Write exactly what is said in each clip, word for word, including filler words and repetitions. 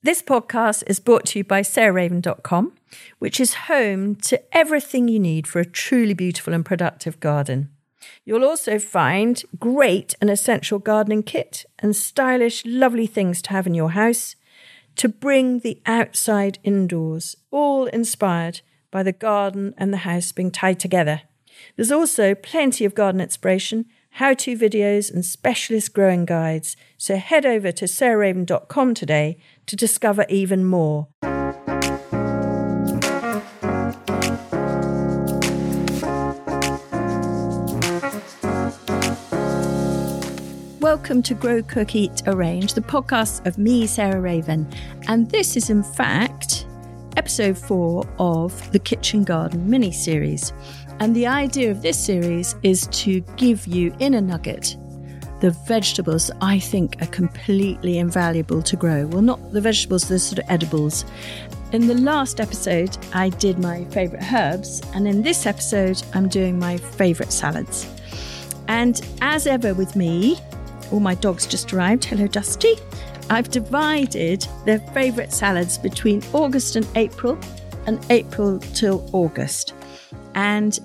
This podcast is brought to you by sarah raven dot com, which is home to everything you need for a truly beautiful and productive garden. You'll also find great and essential gardening kit and stylish, lovely things to have in your house to bring the outside indoors, all inspired by the garden and the house being tied together. There's also plenty of garden inspiration, how-to videos and specialist growing guides. So head over to sarah raven dot com today to discover even more. Welcome to Grow, Cook, Eat, Arrange, the podcast of me, Sarah Raven. And this is in fact episode four of the Kitchen Garden mini-series. And the idea of this series is to give you, in a nugget, the vegetables that I think are completely invaluable to grow. Well, not the vegetables, the sort of edibles. In the last episode, I did my favourite herbs. And in this episode, I'm doing my favourite salads. And as ever with me, all my dogs just arrived. Hello, Dusty. I've divided their favourite salads between August and April, and April till August. And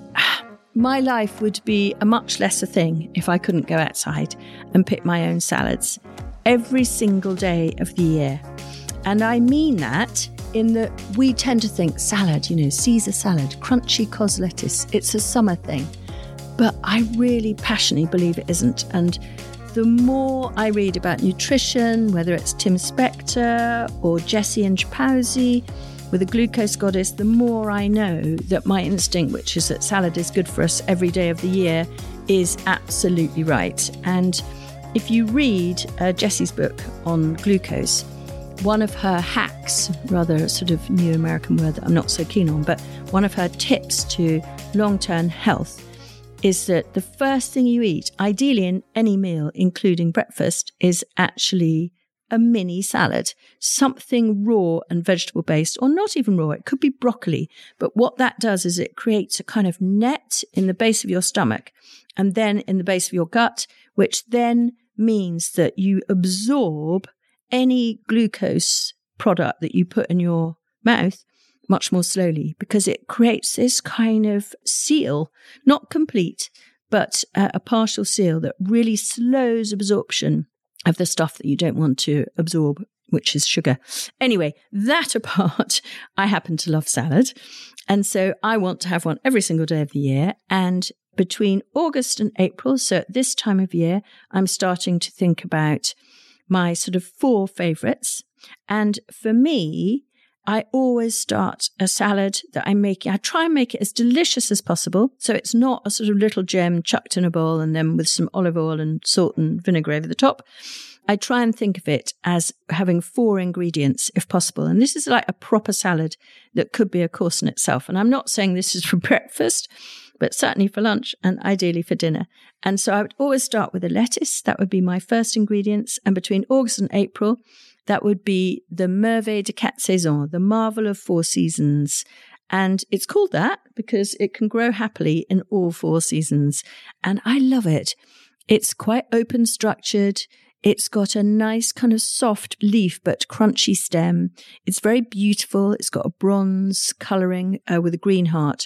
my life would be a much lesser thing if I couldn't go outside and pick my own salads every single day of the year. And I mean that in that we tend to think salad, you know, Caesar salad, crunchy cos lettuce, it's a summer thing. But I really passionately believe it isn't. And the more I read about nutrition, whether it's Tim Spector or Jessie and Japowski with the Glucose Goddess, the more I know that my instinct, which is that salad is good for us every day of the year, is absolutely right. And if you read uh, Jessie's book on glucose, one of her hacks, rather sort of new American word that I'm not so keen on, but one of her tips to long-term health is that the first thing you eat, ideally in any meal, including breakfast, is actually a mini salad, something raw and vegetable based, or not even raw. It could be broccoli. But what that does is it creates a kind of net in the base of your stomach and then in the base of your gut, which then means that you absorb any glucose product that you put in your mouth much more slowly, because it creates this kind of seal, not complete, but uh, a partial seal that really slows absorption of the stuff that you don't want to absorb, which is sugar. Anyway, that apart, I happen to love salad. And so I want to have one every single day of the year. And between August and April, so at this time of year, I'm starting to think about my sort of four favourites. And for me, I always start a salad that I'm making. I try and make it as delicious as possible. So it's not a sort of little gem chucked in a bowl and then with some olive oil and salt and vinegar over the top. I try and think of it as having four ingredients if possible. And this is like a proper salad that could be a course in itself. And I'm not saying this is for breakfast, but certainly for lunch and ideally for dinner. And so I would always start with a lettuce. That would be my first ingredients. And between August and April, that would be the Merveille de Quatre Saisons, the marvel of four seasons. And it's called that because it can grow happily in all four seasons. And I love it. It's quite open structured. It's got a nice kind of soft leaf, but crunchy stem. It's very beautiful. It's got a bronze colouring uh, with a green heart.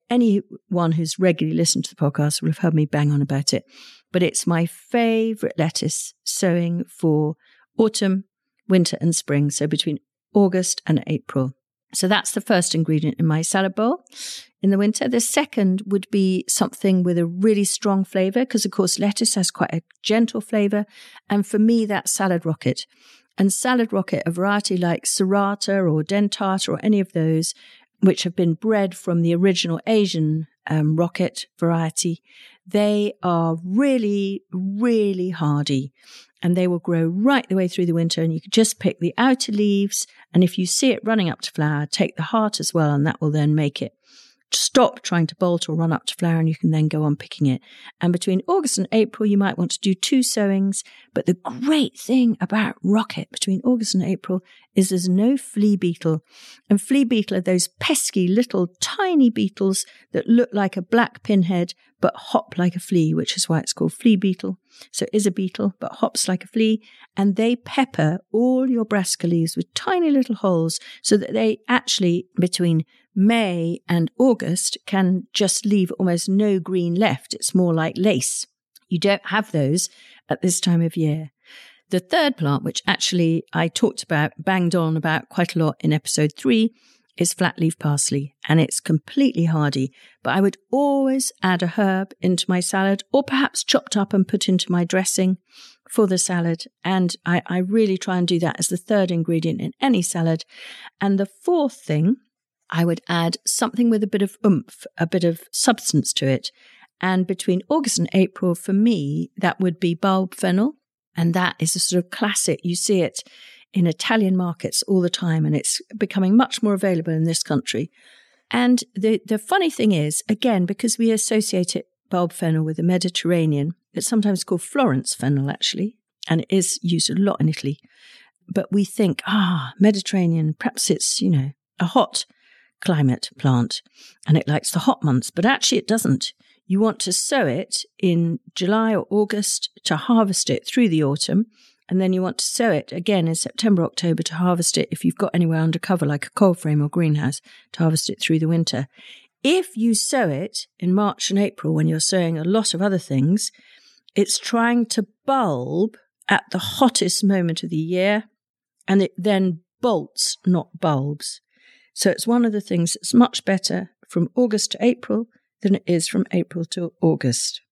Anyone who's regularly listened to the podcast will have heard me bang on about it. But it's my favourite lettuce sowing for autumn, winter and spring, so between August and April. So that's the first ingredient in my salad bowl in the winter. The second would be something with a really strong flavour, because of course lettuce has quite a gentle flavour. And for me, that's salad rocket. And salad rocket, a variety like serrata or dentata or any of those, which have been bred from the original Asian um, rocket variety, they are really, really hardy. And they will grow right the way through the winter, and you can just pick the outer leaves. And if you see it running up to flower, take the heart as well, and that will then make it stop trying to bolt or run up to flower, and you can then go on picking it. And between August and April, you might want to do two sowings. But the great thing about rocket between August and April is there's no flea beetle. And flea beetle are those pesky little tiny beetles that look like a black pinhead, but hop like a flea, which is why it's called flea beetle. So it is a beetle, but hops like a flea. And they pepper all your brassica leaves with tiny little holes so that they actually, between May and August, can just leave almost no green left. It's more like lace. You don't have those at this time of year. The third plant, which actually I talked about, banged on about quite a lot in episode three, is flat-leaf parsley, and it's completely hardy. But I would always add a herb into my salad, or perhaps chopped up and put into my dressing for the salad. And I, I really try and do that as the third ingredient in any salad. And the fourth thing, I would add something with a bit of oomph, a bit of substance to it. And between August and April, for me, that would be bulb fennel. And that is a sort of classic. You see it in Italian markets all the time, and it's becoming much more available in this country. And the, the funny thing is, again, because we associate it, bulb fennel, with the Mediterranean, it's sometimes called Florence fennel, actually, and it is used a lot in Italy. But we think, ah, Mediterranean, perhaps it's, you know, a hot climate plant, and it likes the hot months, but actually it doesn't. You want to sow it in July or August to harvest it through the autumn. And then you want to sow it again in September, October to harvest it if you've got anywhere under cover like a cold frame or greenhouse to harvest it through the winter. If you sow it in March and April when you're sowing a lot of other things, it's trying to bulb at the hottest moment of the year, and it then bolts, not bulbs. So it's one of the things that's much better from August to April than it is from April to August.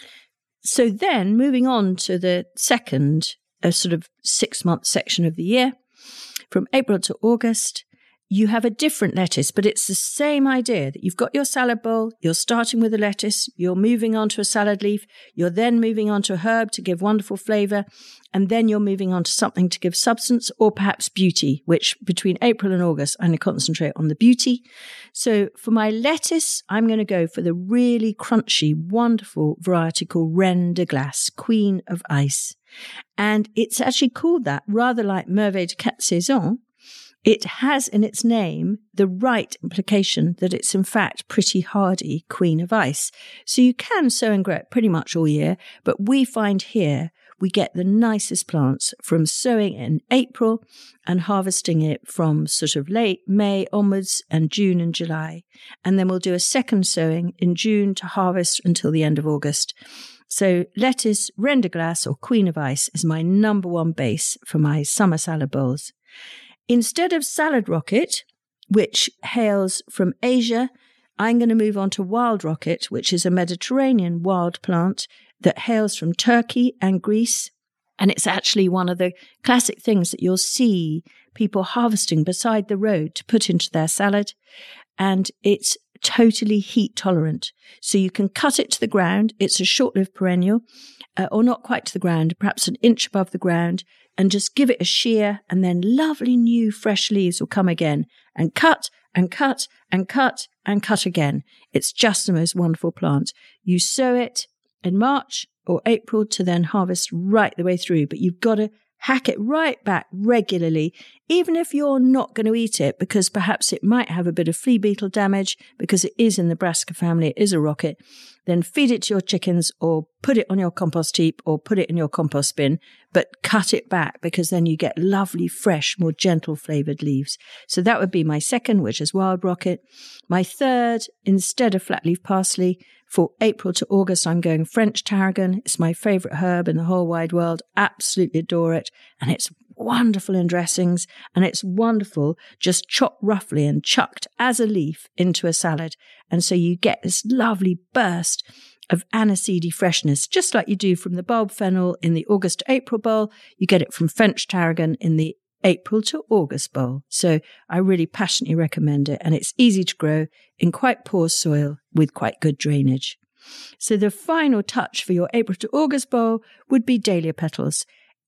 So then moving on to the second, a sort of six-month section of the year, from April to August, you have a different lettuce, but it's the same idea that you've got your salad bowl, you're starting with a lettuce, you're moving on to a salad leaf, you're then moving on to a herb to give wonderful flavour, and then you're moving on to something to give substance or perhaps beauty, which between April and August, I'm going to concentrate on the beauty. So for my lettuce, I'm going to go for the really crunchy, wonderful variety called Reine de Glace, Queen of Ice. And it's actually called that, rather like Merveille de Quatre Saisons. It has in its name the right implication that it's in fact pretty hardy, Queen of Ice. So you can sow and grow it pretty much all year, but we find here we get the nicest plants from sowing in April and harvesting it from sort of late May onwards and June and July. And then we'll do a second sowing in June to harvest until the end of August. So lettuce, Reine de Glace or Queen of Ice is my number one base for my summer salad bowls. Instead of salad rocket, which hails from Asia, I'm going to move on to wild rocket, which is a Mediterranean wild plant that hails from Turkey and Greece. And it's actually one of the classic things that you'll see people harvesting beside the road to put into their salad. And it's totally heat tolerant. So you can cut it to the ground. It's a short-lived perennial, uh, or not quite to the ground, perhaps an inch above the ground, and just give it a shear, and then lovely new fresh leaves will come again, and cut and cut and cut and cut again. It's just the most wonderful plant. You sow it in March or April to then harvest right the way through, but you've got to hack it right back regularly, even if you're not going to eat it, because perhaps it might have a bit of flea beetle damage, because it is in the brassica family, it is a rocket. Then feed it to your chickens or put it on your compost heap or put it in your compost bin, but cut it back, because then you get lovely, fresh, more gentle flavoured leaves. So that would be my second, which is wild rocket. My third, instead of flat-leaf parsley, for April to August, I'm going French tarragon. It's my favourite herb in the whole wide world. Absolutely adore it. And it's wonderful in dressings, and it's wonderful just chopped roughly and chucked as a leaf into a salad. And so you get this lovely burst of aniseedy freshness, just like you do from the bulb fennel in the August to April bowl. You get it from French tarragon in the April to August bowl. So I really passionately recommend it, and it's easy to grow in quite poor soil with quite good drainage. So the final touch for your April to August bowl would be dahlia petals.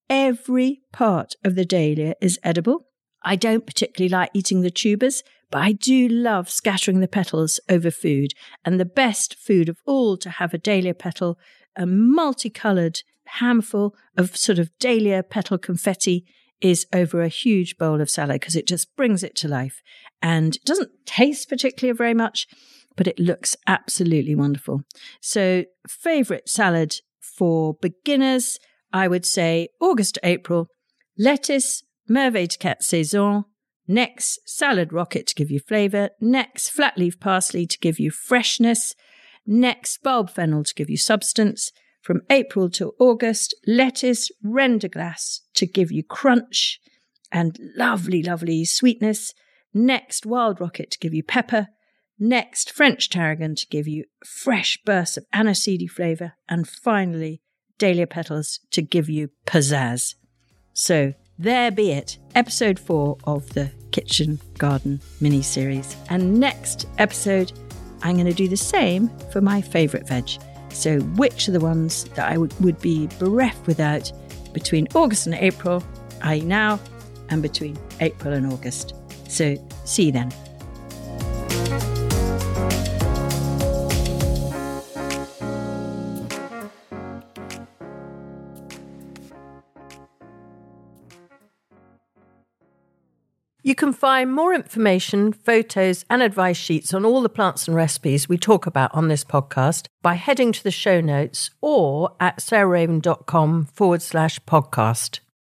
Every part of the dahlia is edible. I don't particularly like eating the tubers, but I do love scattering the petals over food. And the best food of all to have a dahlia petal, a multicoloured handful of sort of dahlia petal confetti, is over a huge bowl of salad, because it just brings it to life. And it doesn't taste particularly very much, but it looks absolutely wonderful. So favourite salad for beginners, I would say August to April, lettuce, Merveille de Quatre Saisons, next salad rocket to give you flavour, next flat leaf parsley to give you freshness, next bulb fennel to give you substance. From April to August, lettuce, reine de glace to give you crunch and lovely, lovely sweetness. Next, wild rocket to give you pepper. Next, French tarragon to give you fresh bursts of aniseedy flavour. And finally, dahlia petals to give you pizzazz. So there be it, episode four of the Kitchen Garden mini-series. And next episode, I'm going to do the same for my favourite veg. So which are the ones that I would, would be bereft without between August and April, that is now, and between April and August. So see you then. You can find more information, photos and advice sheets on all the plants and recipes we talk about on this podcast by heading to the show notes or at sarahraven.com forward slash podcast.